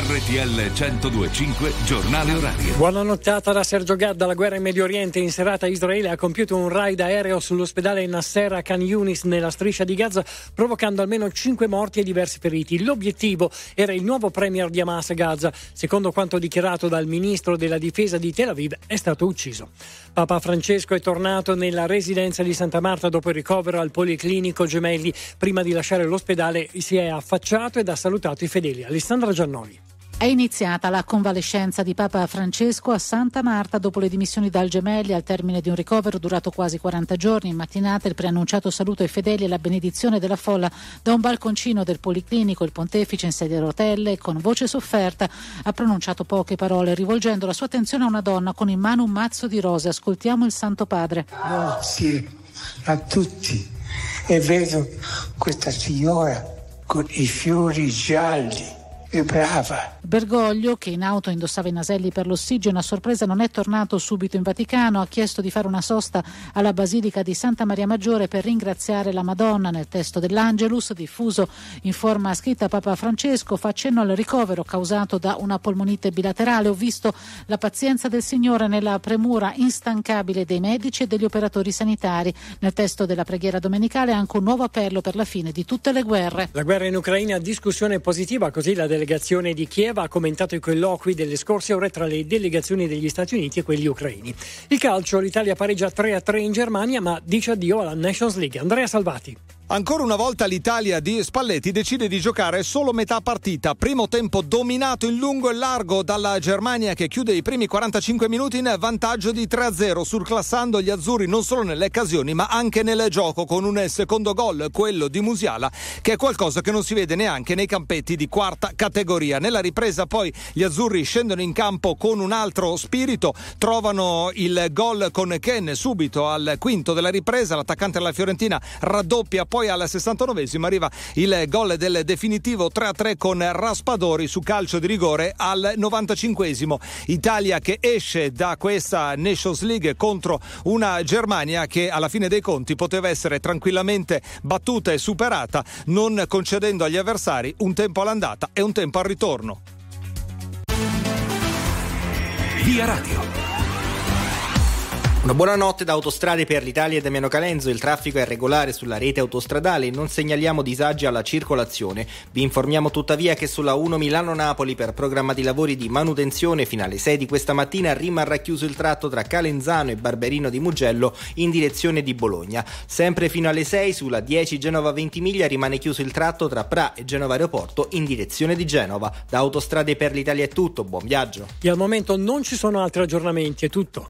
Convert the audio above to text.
RTL 102.5 Giornale Orario. Buona nottata da Sergio Gadda. La guerra in Medio Oriente. In serata Israele ha compiuto un raid aereo sull'ospedale Nasser a Khan Yunis nella striscia di Gaza, provocando almeno 5 morti e diversi feriti. L'obiettivo era il nuovo premier di Hamas Gaza. Secondo quanto dichiarato dal ministro della difesa di Tel Aviv, è stato ucciso. Papa Francesco è tornato nella residenza di Santa Marta dopo il ricovero al Policlinico Gemelli. Prima di lasciare l'ospedale si è affacciato ed ha salutato i fedeli. Alessandra Giannoli. È iniziata la convalescenza di Papa Francesco a Santa Marta dopo le dimissioni dal Gemelli al termine di un ricovero durato quasi 40 giorni. In mattinata il preannunciato saluto ai fedeli e la benedizione della folla da un balconcino del Policlinico. Il pontefice in sedia a rotelle con voce sofferta ha pronunciato poche parole rivolgendo la sua attenzione a una donna con in mano un mazzo di rose. Ascoltiamo il Santo Padre. Grazie a tutti e vedo questa signora con i fiori gialli. È brava. Bergoglio, che in auto indossava i naselli per l'ossigeno, a sorpresa non è tornato subito in Vaticano. Ha chiesto di fare una sosta alla Basilica di Santa Maria Maggiore per ringraziare la Madonna. Nel testo dell'Angelus, diffuso in forma scritta, Papa Francesco fa accenno al ricovero causato da una polmonite bilaterale. Ho visto la pazienza del Signore nella premura instancabile dei medici e degli operatori sanitari. Nel testo della preghiera domenicale anche un nuovo appello per la fine di tutte le guerre. La guerra in Ucraina, discussione positiva, così la delegazione di Kiev ha commentato i colloqui delle scorse ore tra le delegazioni degli Stati Uniti e quelli ucraini. Il calcio, l'Italia pareggia 3-3 in Germania ma dice addio alla Nations League. Andrea Salvati. Ancora una volta l'Italia di Spalletti decide di giocare solo metà partita. Primo tempo dominato in lungo e largo dalla Germania, che chiude i primi 45 minuti in vantaggio di 3-0, surclassando gli azzurri non solo nelle occasioni ma anche nel gioco, con un secondo gol, quello di Musiala, che è qualcosa che non si vede neanche nei campetti di quarta categoria. Nella ripresa poi gli azzurri scendono in campo con un altro spirito, trovano il gol con Ken subito al quinto della ripresa, l'attaccante della Fiorentina raddoppia, poi al 69esimo arriva il gol del definitivo 3-3 con Raspadori su calcio di rigore al 95esimo. Italia che esce da questa Nations League contro una Germania che alla fine dei conti poteva essere tranquillamente battuta e superata, non concedendo agli avversari un tempo all'andata e un tempo al ritorno. Via Radio. Una buona notte da Autostrade per l'Italia e Damiano Calenzo. Il traffico è regolare sulla rete autostradale e non segnaliamo disagi alla circolazione. Vi informiamo tuttavia che sulla 1 Milano-Napoli, per programma di lavori di manutenzione, fino alle 6 di questa mattina rimarrà chiuso il tratto tra Calenzano e Barberino di Mugello in direzione di Bologna. Sempre fino alle 6 sulla 10 Genova-Ventimiglia rimane chiuso il tratto tra Pra e Genova Aeroporto in direzione di Genova. Da Autostrade per l'Italia è tutto, buon viaggio. E al momento non ci sono altri aggiornamenti, è tutto.